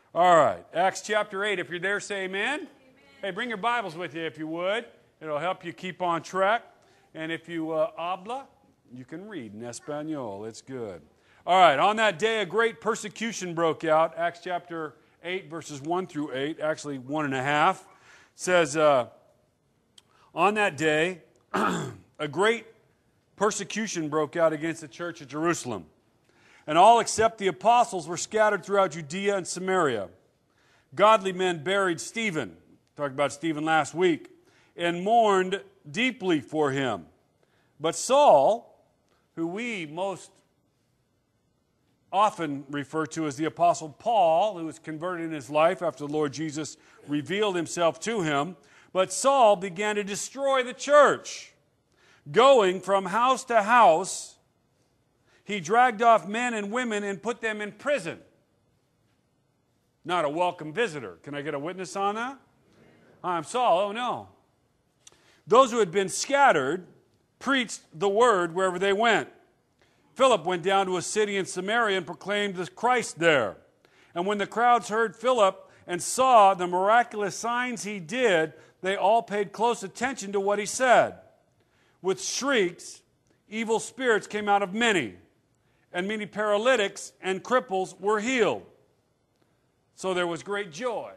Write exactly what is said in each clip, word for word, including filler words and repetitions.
All right, Acts chapter eight. If you're there, say amen. Amen. Hey, bring your Bibles with you if you would. It'll help you keep on track. And if you uh, habla, you can read in Espanol. It's good. All right, on that day, a great persecution broke out. Acts chapter eight, verses one through eight, actually one and a half. It says, uh, on that day, a great persecution broke out against the church at Jerusalem. And all except the apostles were scattered throughout Judea and Samaria. Godly men buried Stephen, talked about Stephen last week, and mourned deeply for him. But Saul, who we most often refer to as the Apostle Paul, who was converted in his life after the Lord Jesus revealed himself to him, but Saul began to destroy the church. Going from house to house, he dragged off men and women and put them in prison. Not a welcome visitor. Can I get a witness on that? I'm Saul. Oh, no. Those who had been scattered preached the word wherever they went. Philip went down to a city in Samaria and proclaimed the Christ there. And when the crowds heard Philip and saw the miraculous signs he did, they all paid close attention to what he said. With shrieks, evil spirits came out of many, and many paralytics and cripples were healed. So there was great joy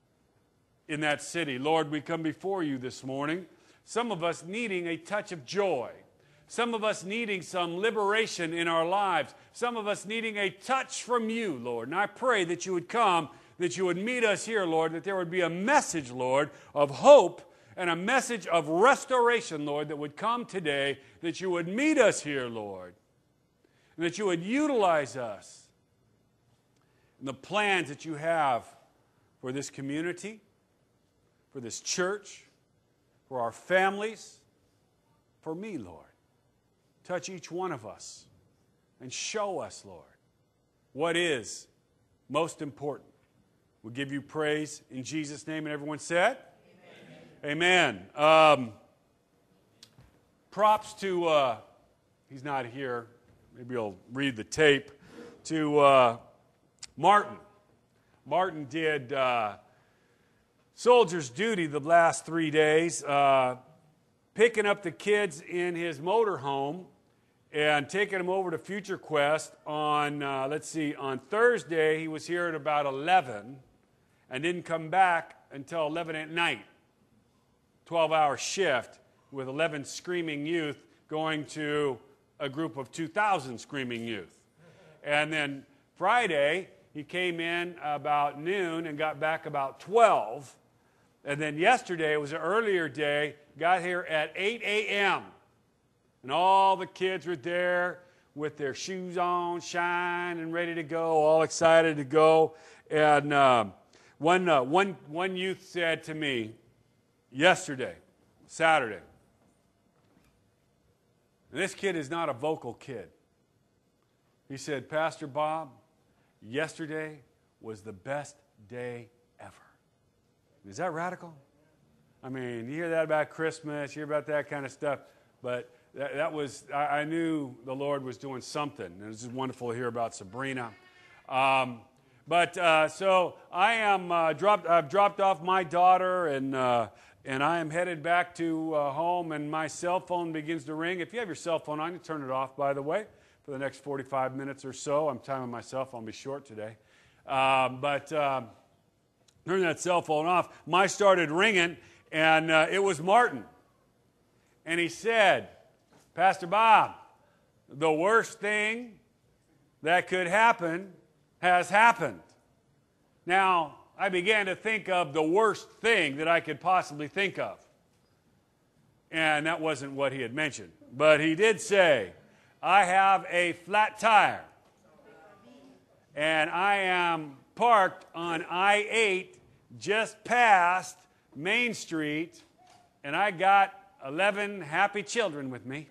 in that city. Lord, we come before you this morning, some of us needing a touch of joy, some of us needing some liberation in our lives, some of us needing a touch from you, Lord. And I pray that you would come, that you would meet us here, Lord, that there would be a message, Lord, of hope and a message of restoration, Lord, that would come today, that you would meet us here, Lord, and that you would utilize us in the plans that you have for this community, for this church, for our families, for me, Lord. Touch each one of us and show us, Lord, what is most important. We'll give you praise in Jesus' name, and everyone said? Amen. Amen. Um, props to, uh, he's not here, maybe he'll read the tape, to uh, Martin. Martin did uh, soldier's duty the last three days, uh, picking up the kids in his motorhome and taking them over to Future Quest on, uh, let's see, on Thursday he was here at about eleven and didn't come back until eleven at night. twelve-hour shift with eleven screaming youth going to a group of two thousand screaming youth. And then Friday, he came in about noon and got back about twelve. And then yesterday, it was an earlier day, got here at eight a.m. And all the kids were there with their shoes on, shine, and ready to go, all excited to go. And uh, one, uh, one, one youth said to me yesterday, Saturday, and this kid is not a vocal kid. He said, Pastor Bob, yesterday was the best day ever. Is that radical? I mean, you hear that about Christmas, you hear about that kind of stuff, but that, that was, I, I knew the Lord was doing something. And it was just wonderful to hear about Sabrina. Um, but uh, so I am uh, dropped, I've dropped off my daughter, and uh, and I am headed back to uh, home, and my cell phone begins to ring. If you have your cell phone on, you turn it off, by the way, for the next forty-five minutes or so. I'm timing myself. I'll be short today. Um, but um, turn that cell phone off. Mine started ringing, and uh, it was Martin. And he said, Pastor Bob, the worst thing that could happen has happened. Now, I began to think of the worst thing that I could possibly think of. And that wasn't what he had mentioned. But he did say, I have a flat tire. And I am parked on I eight just past Main Street. And I got eleven happy children with me.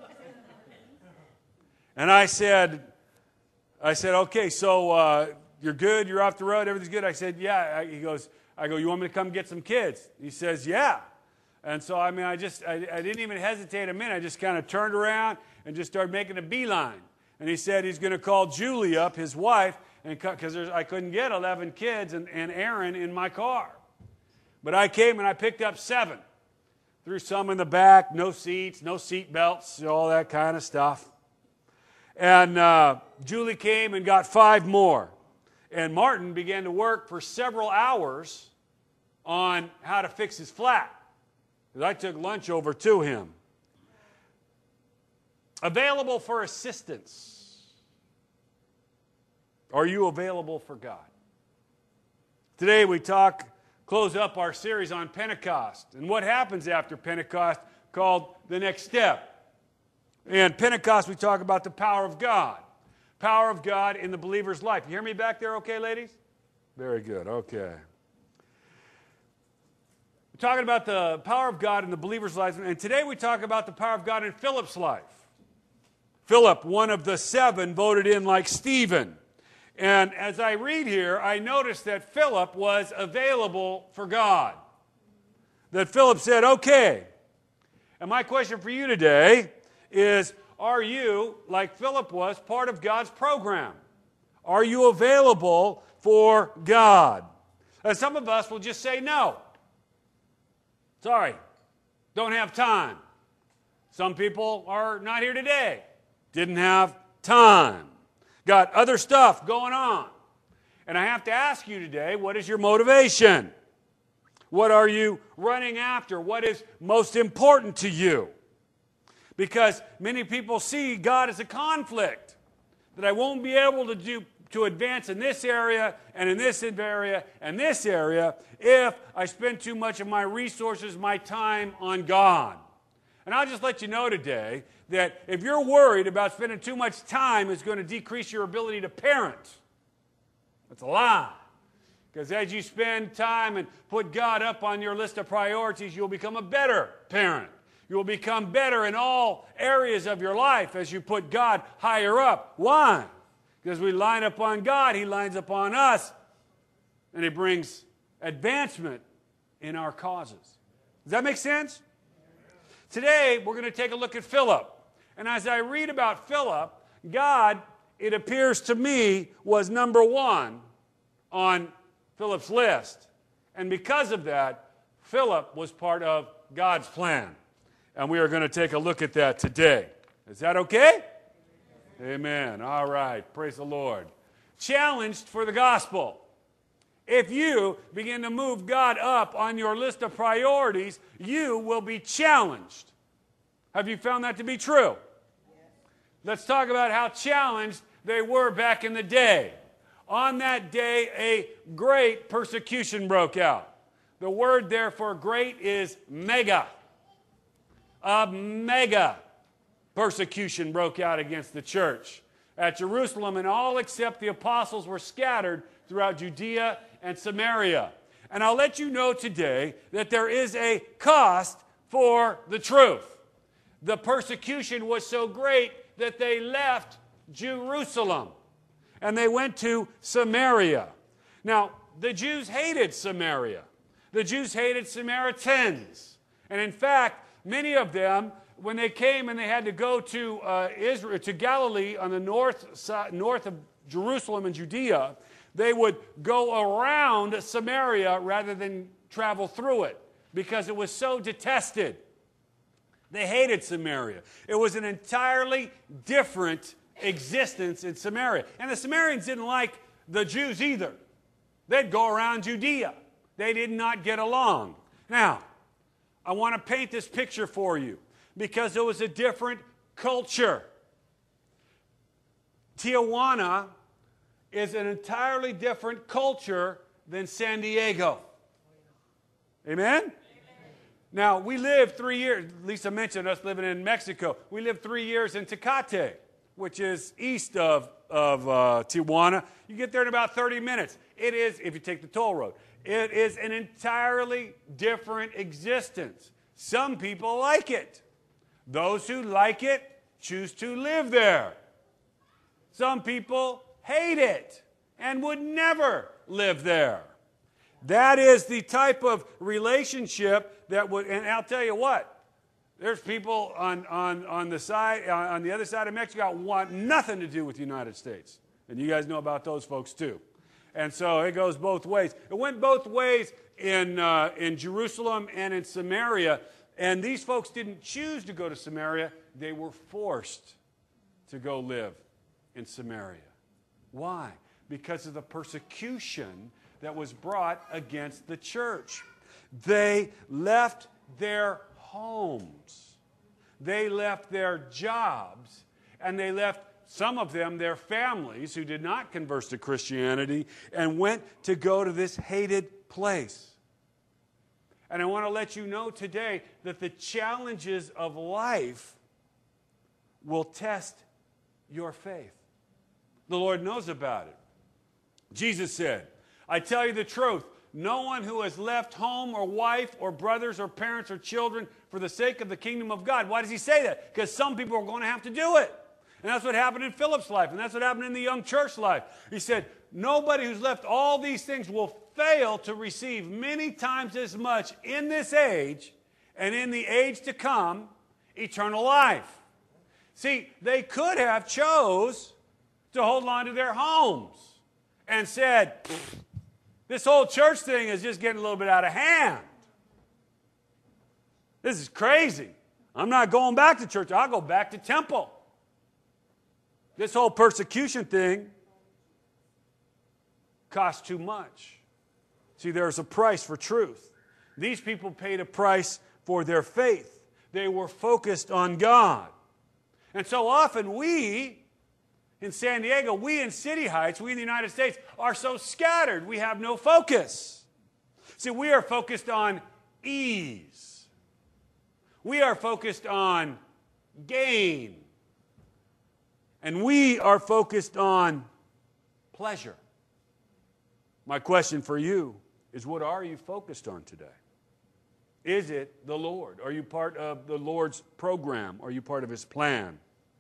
And I said, I said, okay, so uh, you're good, you're off the road, everything's good. I said, yeah. I, he goes, I go, you want me to come get some kids? He says, yeah. And so, I mean, I just, I, I didn't even hesitate a minute. I just kind of turned around and just started making a beeline. And he said he's going to call Julie up, his wife, and because I couldn't get eleven kids and, and Aaron in my car. But I came and I picked up seven. Threw some in the back, no seats, no seat belts, all that kind of stuff. And uh, Julie came and got five more. And Martin began to work for several hours on how to fix his flat. Because I took lunch over to him. Available for assistance. Are you available for God? Today we talk, close up our series on Pentecost and what happens after Pentecost, called The Next Step. And Pentecost, we talk about the power of God. Power of God in the believer's life. You hear me back there okay, ladies? Very good, okay. We're talking about the power of God in the believer's life, and today we talk about the power of God in Philip's life. Philip, one of the seven, voted in like Stephen. And as I read here, I notice that Philip was available for God. That Philip said, okay. And my question for you today is, are you, like Philip was, part of God's program? Are you available for God? And some of us will just say no. Sorry, don't have time. Some people are not here today. Didn't have time. Got other stuff going on. And I have to ask you today, what is your motivation? What are you running after? What is most important to you? Because many people see God as a conflict, that I won't be able to do to advance in this area and in this area and this area if I spend too much of my resources, my time on God. And I'll just let you know today that if you're worried about spending too much time is going to decrease your ability to parent, that's a lie. Because as you spend time and put God up on your list of priorities, you'll become a better parent. You will become better in all areas of your life as you put God higher up. Why? Because we line up on God, He lines up on us, and He brings advancement in our causes. Does that make sense? Today, we're going to take a look at Philip. And as I read about Philip, God, it appears to me, was number one on Philip's list. And because of that, Philip was part of God's plan. And we are going to take a look at that today. Is that okay? Amen. All right. Praise the Lord. Challenged for the gospel. If you begin to move God up on your list of priorities, you will be challenged. Have you found that to be true? Yes. Let's talk about how challenged they were back in the day. On that day, a great persecution broke out. The word there for great is mega. A mega persecution broke out against the church at Jerusalem, and all except the apostles were scattered throughout Judea and Samaria. And I'll let you know today that there is a cost for the truth. The persecution was so great that they left Jerusalem and they went to Samaria. Now, the Jews hated Samaria. The Jews hated Samaritans. And in fact, many of them, when they came and they had to go to uh, Israel, to Galilee on the north side, north of Jerusalem and Judea, they would go around Samaria rather than travel through it because it was so detested. They hated Samaria. It was an entirely different existence in Samaria. And the Samaritans didn't like the Jews either. They'd go around Judea. They did not get along. Now, I want to paint this picture for you because it was a different culture. Tijuana is an entirely different culture than San Diego. Amen? Now, we lived three years, Lisa mentioned us living in Mexico. We lived three years in Tecate, which is east of, of uh, Tijuana. You get there in about thirty minutes. It is, if you take the toll road, it is an entirely different existence. Some people like it. Those who like it choose to live there. Some people hate it and would never live there. That is the type of relationship that would, and I'll tell you what, there's people on, on, on the side, on the other side of Mexico want nothing to do with the United States. And you guys know about those folks too. And so it goes both ways. It went both ways in, uh, in Jerusalem and in Samaria. And these folks didn't choose to go to Samaria. They were forced to go live in Samaria. Why? Because of the persecution that was brought against the church. They left their homes. They left their jobs. And they left, some of them, their families who did not convert to Christianity and went to go to this hated place. And I want to let you know today that the challenges of life will test your faith. The Lord knows about it. Jesus said, I tell you the truth, no one who has left home or wife or brothers or parents or children for the sake of the kingdom of God. Why does he say that? Because some people are going to have to do it. And that's what happened in Philip's life, and that's what happened in the young church life. He said, nobody who's left all these things will fail to receive many times as much in this age and in the age to come, eternal life. See, they could have chose to hold on to their homes and said, this whole church thing is just getting a little bit out of hand. This is crazy. I'm not going back to church. I'll go back to temple. This whole persecution thing costs too much. See, there's a price for truth. These people paid a price for their faith. They were focused on God. And so often we, in San Diego, we in City Heights, we in the United States, are so scattered. We have no focus. See, we are focused on ease. We are focused on gain. And we are focused on pleasure. My question for you is, what are you focused on today? Is it the Lord? Are you part of the Lord's program? Are you part of His plan?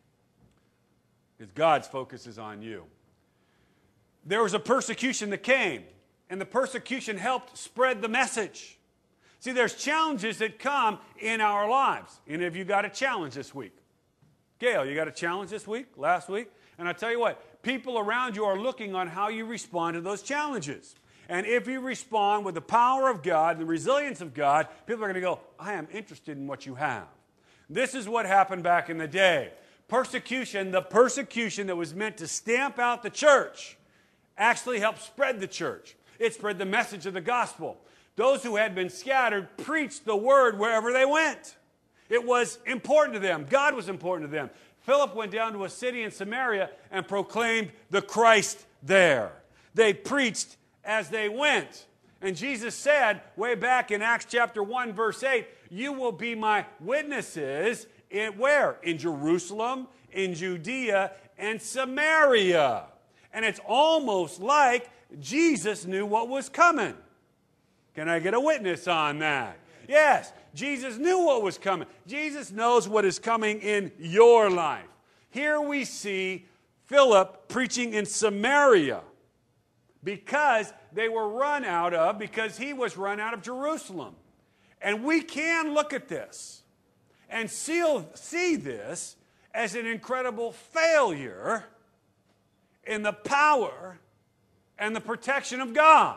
Because God's focus is on you. There was a persecution that came, and the persecution helped spread the message. See, there's challenges that come in our lives. Any of you got a challenge this week? Gail, you got a challenge this week, last week? And I tell you what, people around you are looking on how you respond to those challenges. And if you respond with the power of God, the resilience of God, people are going to go, I am interested in what you have. This is what happened back in the day. Persecution, the persecution that was meant to stamp out the church, actually helped spread the church. It spread the message of the gospel. Those who had been scattered preached the word wherever they went. It was important to them. God was important to them. Philip went down to a city in Samaria and proclaimed the Christ there. They preached as they went. And Jesus said, way back in Acts chapter one, verse eight, you will be my witnesses in where? In Jerusalem, in Judea, and Samaria. And it's almost like Jesus knew what was coming. Can I get a witness on that? Yes, Jesus knew what was coming. Jesus knows what is coming in your life. Here we see Philip preaching in Samaria because they were run out of, because he was run out of Jerusalem. And we can look at this and see, see this as an incredible failure in the power and the protection of God.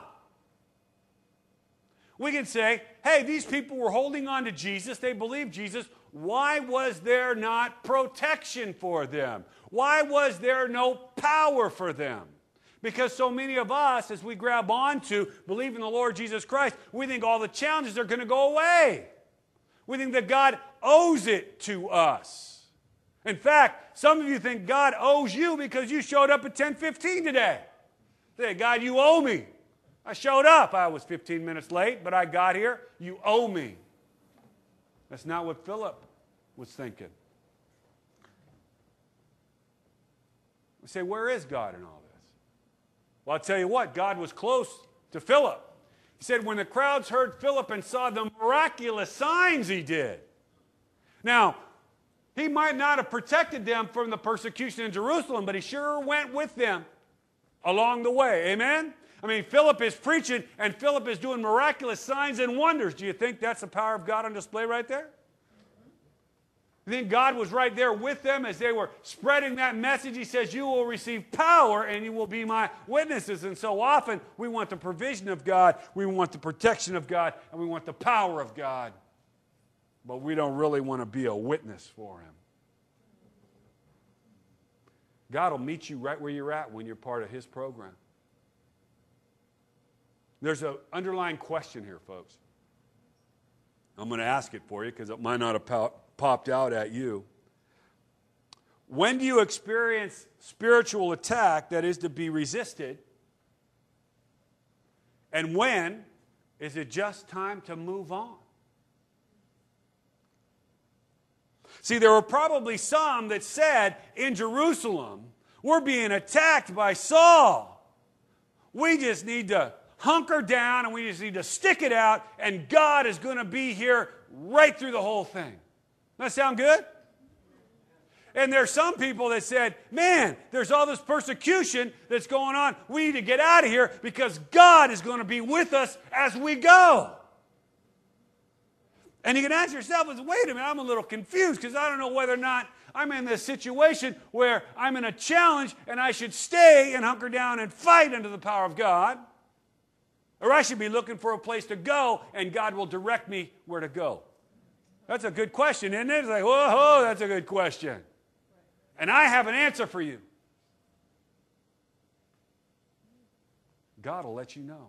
We can say, hey, these people were holding on to Jesus. They believed Jesus. Why was there not protection for them? Why was there no power for them? Because so many of us, as we grab onto believe in the Lord Jesus Christ, we think all the challenges are going to go away. We think that God owes it to us. In fact, some of you think God owes you because you showed up at ten fifteen today. Say, God, you owe me. I showed up. I was fifteen minutes late, but I got here. You owe me. That's not what Philip was thinking. We say, where is God in all this? Well, I'll tell you what, God was close to Philip. He said, when the crowds heard Philip and saw the miraculous signs he did. Now, he might not have protected them from the persecution in Jerusalem, but he sure went with them along the way. Amen? I mean, Philip is preaching, and Philip is doing miraculous signs and wonders. Do you think that's the power of God on display right there? You think God was right there with them as they were spreading that message? He says, you will receive power and you will be my witnesses. And so often we want the provision of God, we want the protection of God, and we want the power of God. But we don't really want to be a witness for Him. God will meet you right where you're at when you're part of His program. There's an underlying question here, folks. I'm going to ask it for you because it might not have pop- popped out at you. When do you experience spiritual attack that is to be resisted? And when is it just time to move on? See, there were probably some that said in Jerusalem, we're being attacked by Saul. We just need to hunker down and we just need to stick it out, and God is going to be here right through the whole thing. Does that sound good? And there's some people that said, man, there's all this persecution that's going on. We need to get out of here because God is going to be with us as we go. And you can ask yourself, wait a minute, I'm a little confused because I don't know whether or not I'm in this situation where I'm in a challenge and I should stay and hunker down and fight under the power of God, or I should be looking for a place to go and God will direct me where to go. That's a good question, isn't it? It's like, whoa, whoa, that's a good question. And I have an answer for you. God will let you know.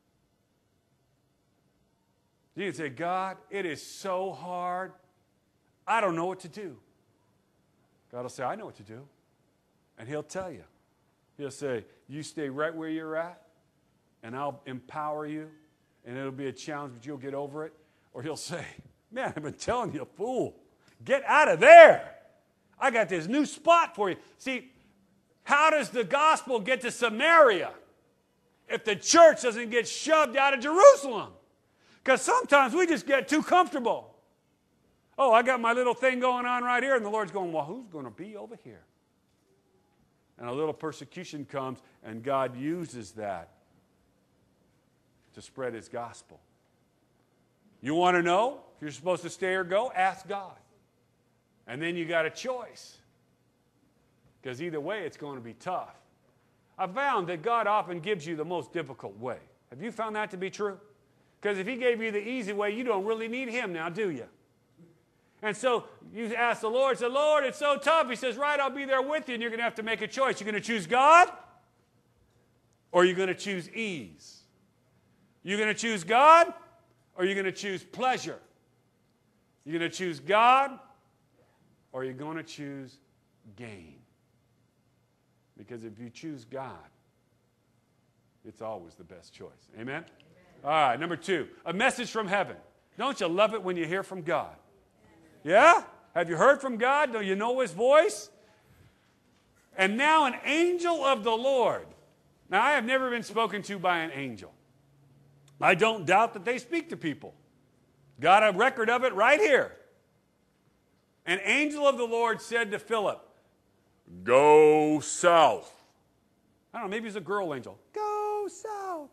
You can say, God, it is so hard. I don't know what to do. God will say, I know what to do. And He'll tell you. He'll say, you stay right where you're at, and I'll empower you, and it'll be a challenge, but you'll get over it. Or He'll say, man, I've been telling you, fool. Get out of there. I got this new spot for you. See, how does the gospel get to Samaria if the church doesn't get shoved out of Jerusalem? Because sometimes we just get too comfortable. Oh, I got my little thing going on right here, and the Lord's going, well, who's going to be over here? And a little persecution comes, and God uses that to spread His gospel. You want to know if you're supposed to stay or go? Ask God. And then you got a choice. Because either way, it's going to be tough. I've found that God often gives you the most difficult way. Have you found that to be true? Because if He gave you the easy way, you don't really need Him now, do you? And so you ask the Lord, say, Lord, it's so tough. He says, right, I'll be there with you, and you're going to have to make a choice. You're going to choose God, or you're going to choose ease? You're going to choose God, or you're going to choose pleasure? You're going to choose God, or you're going to choose gain? Because if you choose God, it's always the best choice. Amen? Amen? All right, number two, a message from heaven. Don't you love it when you hear from God? Yeah? Have you heard from God? Do you know His voice? And now an angel of the Lord. Now, I have never been spoken to by an angel. I don't doubt that they speak to people. Got a record of it right here. An angel of the Lord said to Philip, go south. I don't know, maybe it's a girl angel. Go south.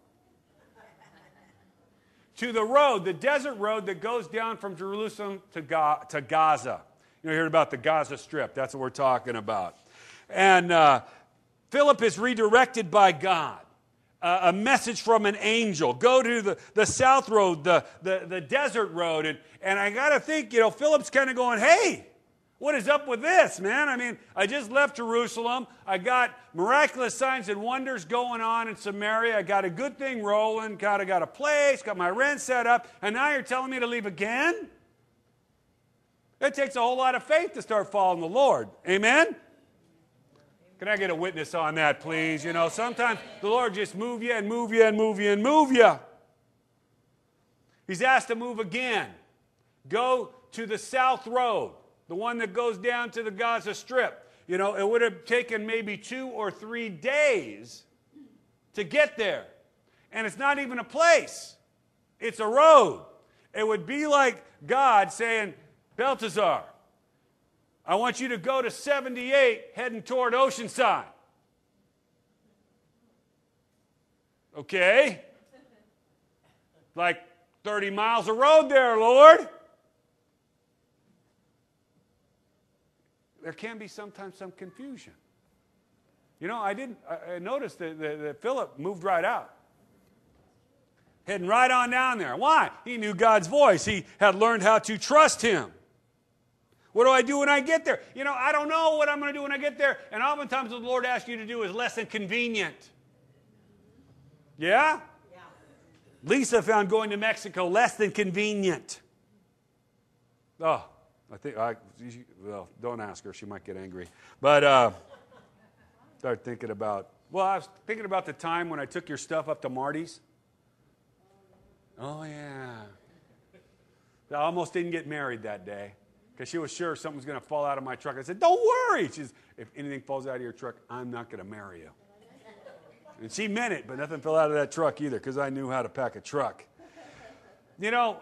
To the road, the desert road that goes down from Jerusalem to, Ga- to Gaza. You know, you heard about the Gaza Strip. That's what we're talking about. And uh, Philip is redirected by God. Uh, a message from an angel. Go to the, the south road, the, the, the desert road. And, and I got to think, you know, Philip's kind of going, hey, what is up with this, man? I mean, I just left Jerusalem. I got miraculous signs and wonders going on in Samaria. I got a good thing rolling. Kind of got a place, got my rent set up. And now you're telling me to leave again? It takes a whole lot of faith to start following the Lord. Amen? Can I get a witness on that, please? You know, sometimes the Lord just move you and move you and move you and move you. He's asked to move again. Go to the south road, the one that goes down to the Gaza Strip. You know, it would have taken maybe two or three days to get there. And it's not even a place. It's a road. It would be like God saying, Belteshazzar, I want you to go to seventy-eight heading toward Oceanside. Okay. Like thirty miles of road there, Lord. there can be sometimes some confusion. You know, I didn't, I noticed that, that, that Philip moved right out. Heading right on down there. Why? He knew God's voice. He had learned how to trust Him. What do I do when I get there? You know, I don't know what I'm going to do when I get there. And oftentimes what the Lord asks you to do is less than convenient. Yeah? Yeah. Lisa found going to Mexico less than convenient. Oh, I think, I, well, don't ask her. She might get angry. But uh, start thinking about, well, I was thinking about the time when I took your stuff up to Marty's. Oh, yeah. I almost didn't get married that day because she was sure something was going to fall out of my truck. I said, don't worry. She says, if anything falls out of your truck, I'm not going to marry you. And she meant it, but nothing fell out of that truck either because I knew how to pack a truck. You know,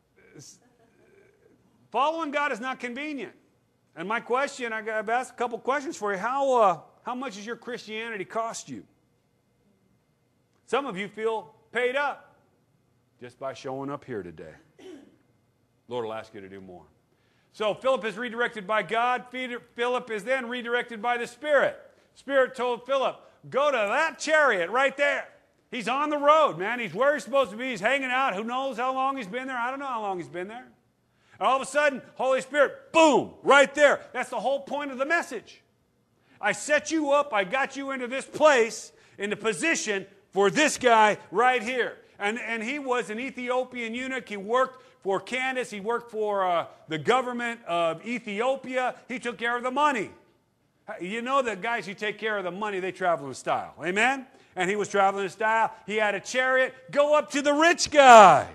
following God is not convenient. And my question, I've asked a couple questions for you. How, uh, how much does your Christianity cost you? Some of you feel paid up just by showing up here today. Lord will ask you to do more. So Philip is redirected by God. Philip is then redirected by the Spirit. Spirit told Philip, go to that chariot right there. He's on the road, man. He's where he's supposed to be. He's hanging out. Who knows how long he's been there? I don't know how long he's been there. And all of a sudden, Holy Spirit, boom, right there. That's the whole point of the message. I set you up. I got you into this place, into position for this guy right here. And, and he was an Ethiopian eunuch. He worked for Candace. He worked for uh, the government of Ethiopia. He took care of the money. You know that guys who take care of the money, they travel in style. Amen? And he was traveling in style. He had a chariot. Go up to the rich guy.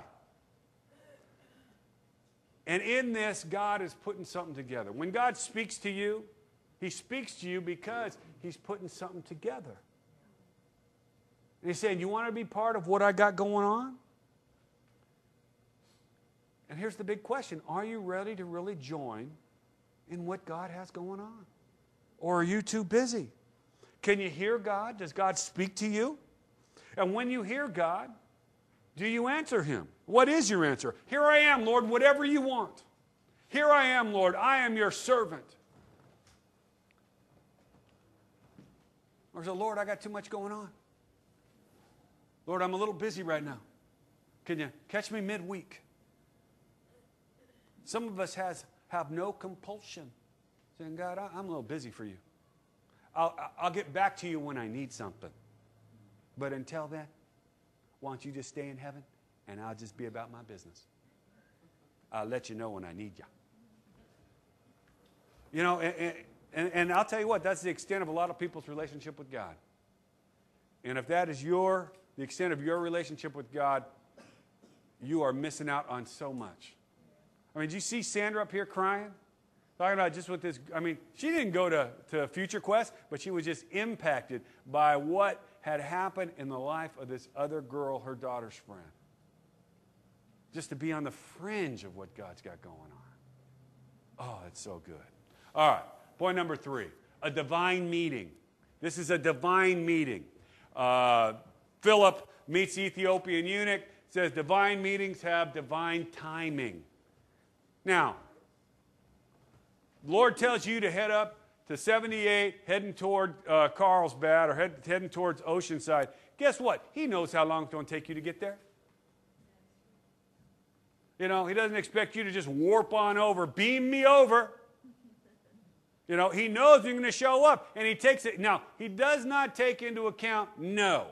And in this, God is putting something together. When God speaks to you, He speaks to you because He's putting something together. And He's saying, you want to be part of what I got going on? And here's the big question. Are you ready to really join in what God has going on? Or are you too busy? Can you hear God? Does God speak to you? And when you hear God, do you answer Him? What is your answer? Here I am, Lord, whatever you want. Here I am, Lord, I am your servant. Or is it, Lord, I got too much going on. Lord, I'm a little busy right now. Can you catch me midweek? Some of us has, have no compulsion. Saying, God, I'm a little busy for you. I'll, I'll get back to you when I need something. But until then, why don't you just stay in heaven and I'll just be about my business. I'll let you know when I need you. You know, and, and, and I'll tell you what, that's the extent of a lot of people's relationship with God. And if that is your, the extent of your relationship with God, you are missing out on so much. I mean, did you see Sandra up here crying? Talking about just with this, I mean, she didn't go to, to Future Quest, but she was just impacted by what had happened in the life of this other girl, her daughter's friend. Just to be on the fringe of what God's got going on. Oh, it's so good. All right, point number three, a divine meeting. This is a divine meeting. Uh, Philip meets the Ethiopian eunuch, says divine meetings have divine timing. Now, the Lord tells you to head up to seventy-eight, heading toward uh, Carlsbad or head, heading towards Oceanside. Guess what? He knows how long it's going to take you to get there. You know, He doesn't expect you to just warp on over, beam me over. You know, He knows you're going to show up, and He takes it. Now, He does not take into account no.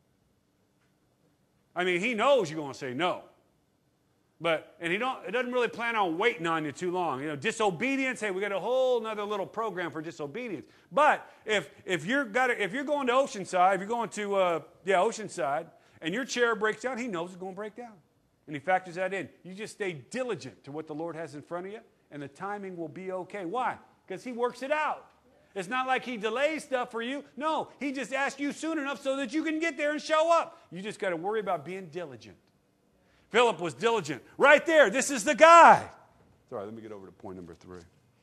I mean, He knows you're going to say no. But, and he don't, it doesn't really plan on waiting on you too long. You know, disobedience, hey, we got a whole other little program for disobedience. But if, if, you're got a, if you're going to Oceanside, if you're going to, uh, yeah, Oceanside, and your chair breaks down, He knows it's going to break down. And He factors that in. You just stay diligent to what the Lord has in front of you, and the timing will be okay. Why? Because He works it out. It's not like He delays stuff for you. No, He just asks you soon enough so that you can get there and show up. You just got to worry about being diligent. Philip was diligent. Right there, this is the guy. Sorry, let me get over to point number three.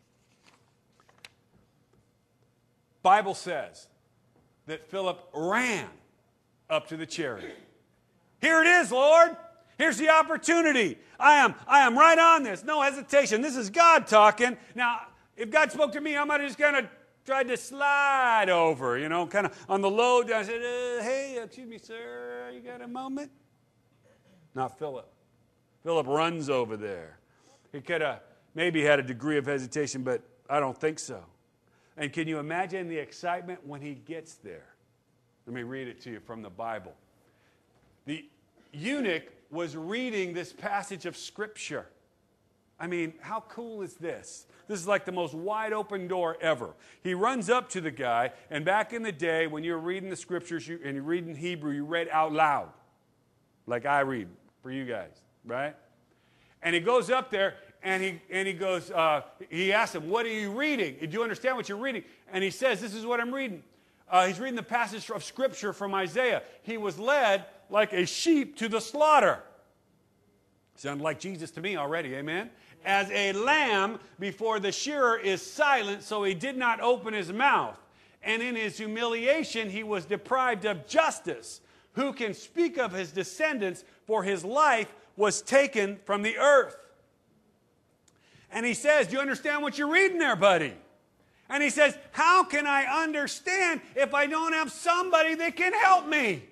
Bible says that Philip ran up to the chariot. Here it is, Lord. Here's the opportunity. I am, I am right on this. No hesitation. This is God talking. Now, if God spoke to me, I might have just kind of tried to slide over, you know, kind of on the low down. I said, uh, hey, excuse me, sir, you got a moment? Not Philip. Philip runs over there. He could have maybe had a degree of hesitation, but I don't think so. And can you imagine the excitement when he gets there? Let me read it to you from the Bible. The eunuch was reading this passage of Scripture. I mean, how cool is this? This is like the most wide open door ever. He runs up to the guy, and back in the day when you were reading the Scriptures you, and you read in Hebrew, you read out loud, like I read for you guys, right? And he goes up there, and he and he goes, uh, he asks him, what are you reading? Do you understand what you're reading? And he says, this is what I'm reading. Uh, he's reading the passage of Scripture from Isaiah. He was led like a sheep to the slaughter. Sounded like Jesus to me already, amen? As a lamb before the shearer is silent, so he did not open his mouth. And in his humiliation he was deprived of justice. Who can speak of his descendants? For his life was taken from the earth. And he says, do you understand what you're reading there, buddy? And he says, how can I understand if I don't have somebody that can help me?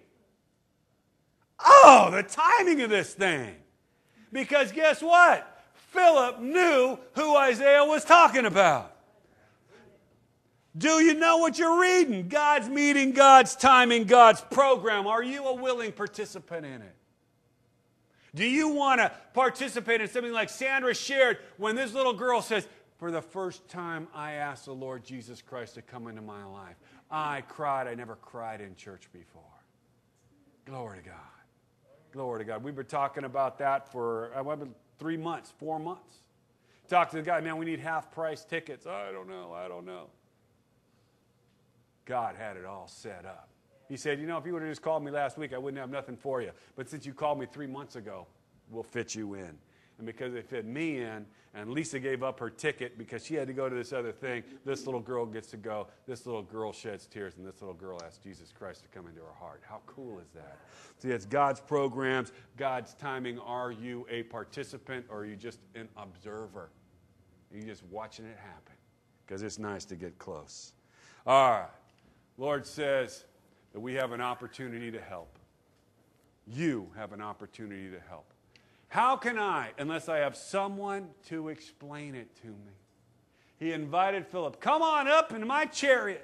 Oh, the timing of this thing. Because guess what? Philip knew who Isaiah was talking about. Do you know what you're reading? God's meeting, God's timing, God's program. Are you a willing participant in it? Do you want to participate in something like Sandra shared when this little girl says, for the first time I asked the Lord Jesus Christ to come into my life. I cried. I never cried in church before. Glory to God. Glory to God. We've been talking about that for uh, three months, four months. Talk to the guy, man, we need half-price tickets. I don't know, I don't know. God had it all set up. He said, you know, if you would have just called me last week, I wouldn't have nothing for you. But since you called me three months ago, we'll fit you in. And because they fit me in, and Lisa gave up her ticket because she had to go to this other thing, this little girl gets to go. This little girl sheds tears, and this little girl asks Jesus Christ to come into her heart. How cool is that? See, it's God's programs, God's timing. Are you a participant, or are you just an observer? Are you just watching it happen? Because it's nice to get close. All right. Lord says that we have an opportunity to help. You have an opportunity to help. How can I, unless I have someone to explain it to me? He invited Philip, come on up into my chariot.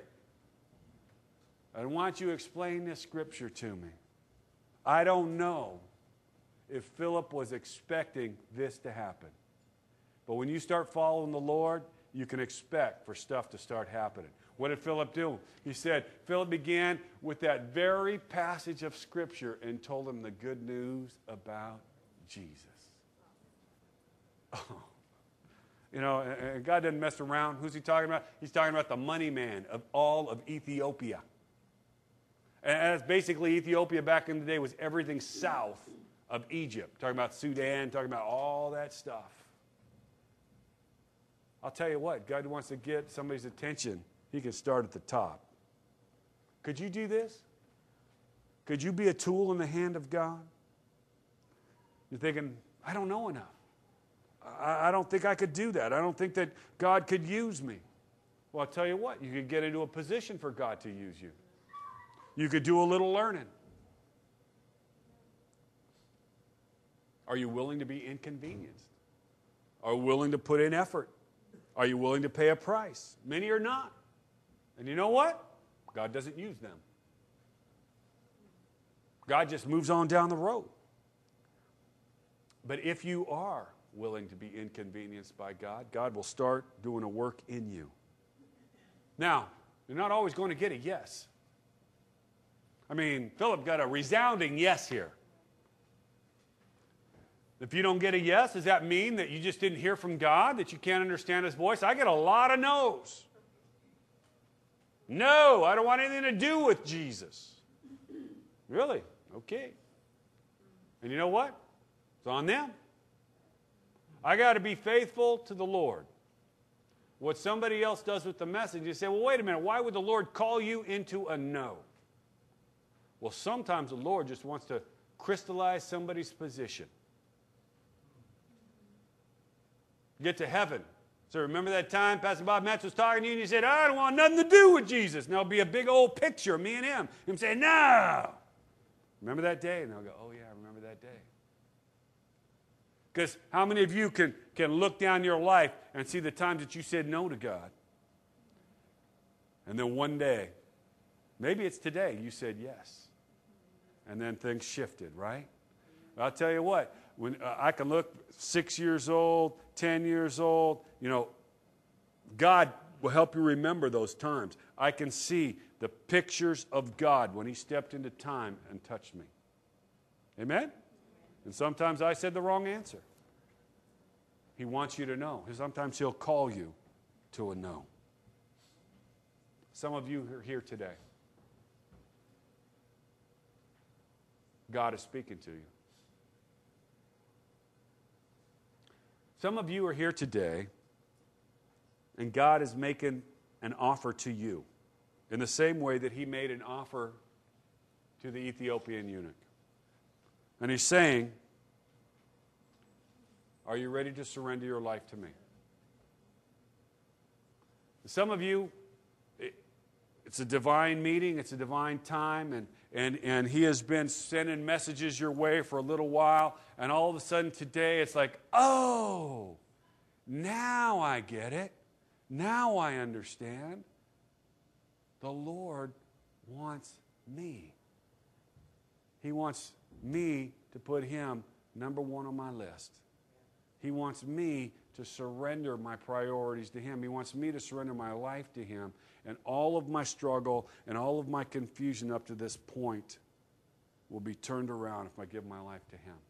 I want you to explain this scripture to me. I don't know if Philip was expecting this to happen. But when you start following the Lord, you can expect for stuff to start happening. What did Philip do? He said, Philip began with that very passage of Scripture and told him the good news about Jesus. Oh. You know, and God doesn't mess around. Who's he talking about? He's talking about the money man of all of Ethiopia. And that's basically Ethiopia back in the day was everything south of Egypt. Talking about Sudan, talking about all that stuff. I'll tell you what, God wants to get somebody's attention. He can start at the top. Could you do this? Could you be a tool in the hand of God? You're thinking, I don't know enough. I, I don't think I could do that. I don't think that God could use me. Well, I'll tell you what, you could get into a position for God to use you. You could do a little learning. Are you willing to be inconvenienced? Are you willing to put in effort? Are you willing to pay a price? Many are not. And you know what? God doesn't use them. God just moves on down the road. But if you are willing to be inconvenienced by God, God will start doing a work in you. Now, you're not always going to get a yes. I mean, Philip got a resounding yes here. If you don't get a yes, does that mean that you just didn't hear from God, that you can't understand His voice? I get a lot of no's. No, I don't want anything to do with Jesus. Really? Okay. And you know what? It's on them. I got to be faithful to the Lord. What somebody else does with the message, you say, well, wait a minute, why would the Lord call you into a no? Well, sometimes the Lord just wants to crystallize somebody's position. Get to heaven, So remember that time Pastor Bob Metz was talking to you and you said, I don't want nothing to do with Jesus. And there'll be a big old picture of me and him. Him saying, no. Remember that day? And they'll go, oh, yeah, I remember that day. Because how many of you can, can look down your life and see the times that you said no to God? And then one day, maybe it's today, you said yes. And then things shifted, right? I'll tell you what, when uh, I can look six years old, ten years old, you know, God will help you remember those times. I can see the pictures of God when he stepped into time and touched me. Amen? And sometimes I said the wrong answer. He wants you to know. Sometimes he'll call you to a no. Some of you are here today. God is speaking to you. Some of you are here today, and God is making an offer to you in the same way that he made an offer to the Ethiopian eunuch. And he's saying, are you ready to surrender your life to me? Some of you, it's a divine meeting, it's a divine time, and, and, and he has been sending messages your way for a little while, and all of a sudden today it's like, oh, now I get it. Now I understand. The Lord wants me. He wants me to put him number one on my list. He wants me to surrender my priorities to him. He wants me to surrender my life to him. And all of my struggle and all of my confusion up to this point will be turned around if I give my life to him.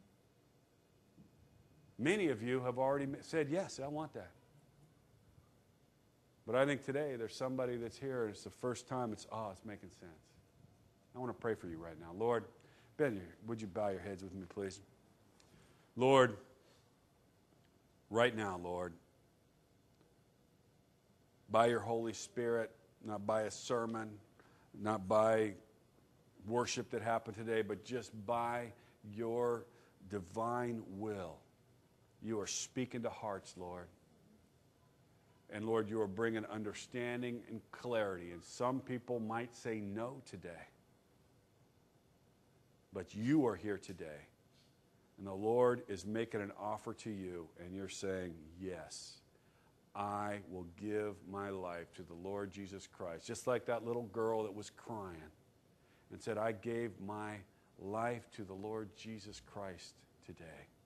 Many of you have already said, yes, I want that. But I think today there's somebody that's here and it's the first time it's, oh, it's making sense. I want to pray for you right now. Lord, Ben, would you bow your heads with me, please? Lord, right now, Lord, by your Holy Spirit, not by a sermon, not by worship that happened today, but just by your divine will, you are speaking to hearts, Lord. And Lord, you are bringing understanding and clarity. And some people might say no today. But you are here today. And the Lord is making an offer to you. And you're saying, yes, I will give my life to the Lord Jesus Christ. Just like that little girl that was crying and said, I gave my life to the Lord Jesus Christ today.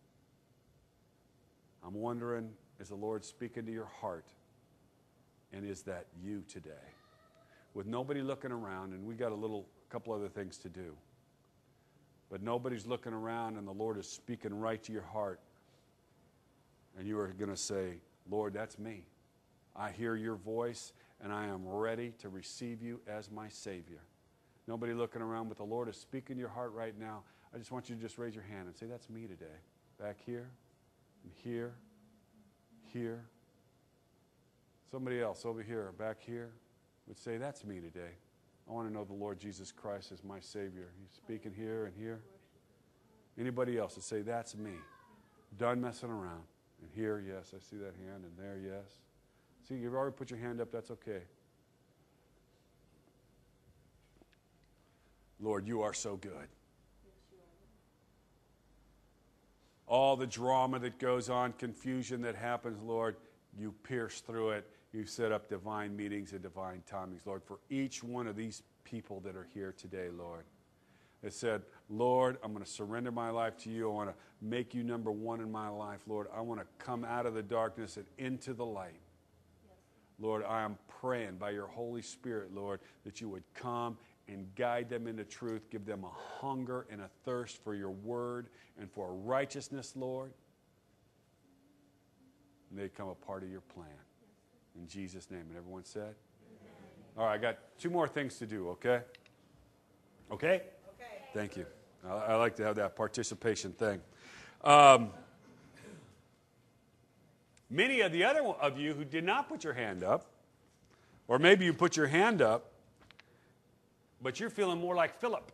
I'm wondering, is the Lord speaking to your heart? And is that you today? With nobody looking around, and we got a little couple other things to do. But nobody's looking around, and the Lord is speaking right to your heart. And you are going to say, Lord, that's me. I hear your voice, and I am ready to receive you as my Savior. Nobody looking around, but the Lord is speaking to your heart right now. I just want you to just raise your hand and say, that's me today. Back here, and here, here. Somebody else over here, back here, would say, that's me today. I want to know the Lord Jesus Christ as my Savior. He's speaking here and here. Anybody else would say, that's me. Done messing around. And here, yes, I see that hand. And there, yes. See, you've already put your hand up. That's okay. Lord, you are so good. All the drama that goes on, confusion that happens, Lord, you pierce through it. You set up divine meetings and divine timings, Lord, for each one of these people that are here today, Lord. It said, Lord, I'm going to surrender my life to you. I want to make you number one in my life, Lord. I want to come out of the darkness and into the light. Yes. Lord, I am praying by your Holy Spirit, Lord, that you would come and guide them into truth, give them a hunger and a thirst for your word and for righteousness, Lord. And they become a part of your plan. In Jesus' name. And everyone said? Amen. All right, I got two more things to do, okay? Okay? Okay. Thank you. I, I like to have that participation thing. Um, many of the other of you who did not put your hand up, or maybe you put your hand up, but you're feeling more like Philip.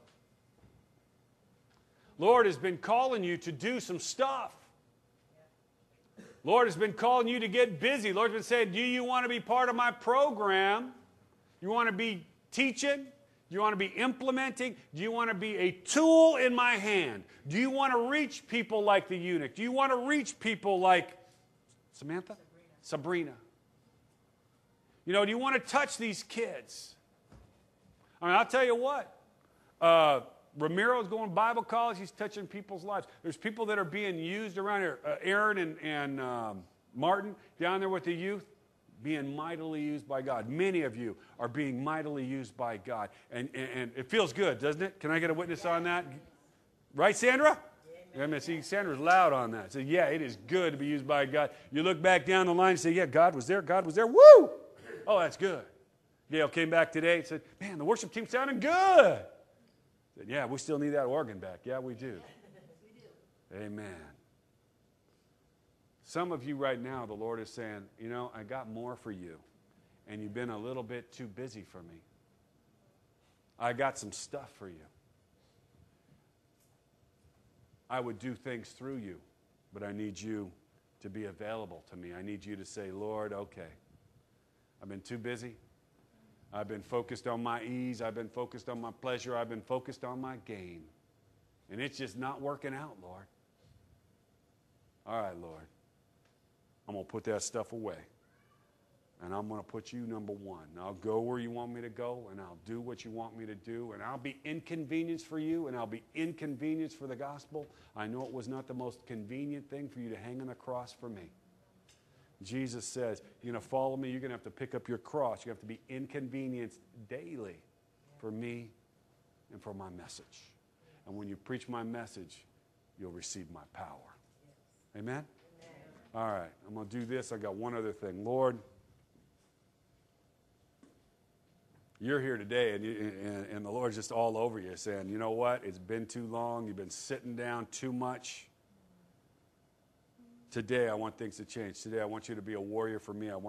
Lord has been calling you to do some stuff. Lord has been calling you to get busy. Lord's been saying, do you want to be part of my program? You want to be teaching? Do you want to be implementing? Do you want to be a tool in my hand? Do you want to reach people like the eunuch? Do you want to reach people like Samantha? Sabrina. Sabrina. You know, do you want to touch these kids? I mean, I'll tell you what. Uh, Ramiro's going to Bible college. He's touching people's lives. There's people that are being used around here. Uh, Aaron and, and um, Martin down there with the youth, being mightily used by God. Many of you are being mightily used by God. And, and, and it feels good, doesn't it? Can I get a witness on that? Right, Sandra? Amen. I see Sandra's loud on that. So, yeah, it is good to be used by God. You look back down the line and say, yeah, God was there. God was there. Woo! Oh, that's good. Gail came back today and said, man, the worship team sounded good. I said, yeah, we still need that organ back. Yeah, we do. we do. Amen. Some of you right now, the Lord is saying, you know, I got more for you, and you've been a little bit too busy for me. I got some stuff for you. I would do things through you, but I need you to be available to me. I need you to say, Lord, okay, I've been too busy. I've been focused on my ease. I've been focused on my pleasure. I've been focused on my gain. And it's just not working out, Lord. All right, Lord. I'm going to put that stuff away. And I'm going to put you number one. I'll go where you want me to go, and I'll do what you want me to do, and I'll be inconvenienced for you, and I'll be inconvenienced for the gospel. I know it was not the most convenient thing for you to hang on the cross for me. Jesus says, you're going to follow me, you're going to have to pick up your cross. You have to be inconvenienced daily for me and for my message. And when you preach my message, you'll receive my power. Amen? Amen? All right, I'm going to do this. I got one other thing. Lord, you're here today, and, you, and, and the Lord's just all over you saying, you know what? It's been too long. You've been sitting down too much. Today, I want things to change. Today, I want you to be a warrior for me. I want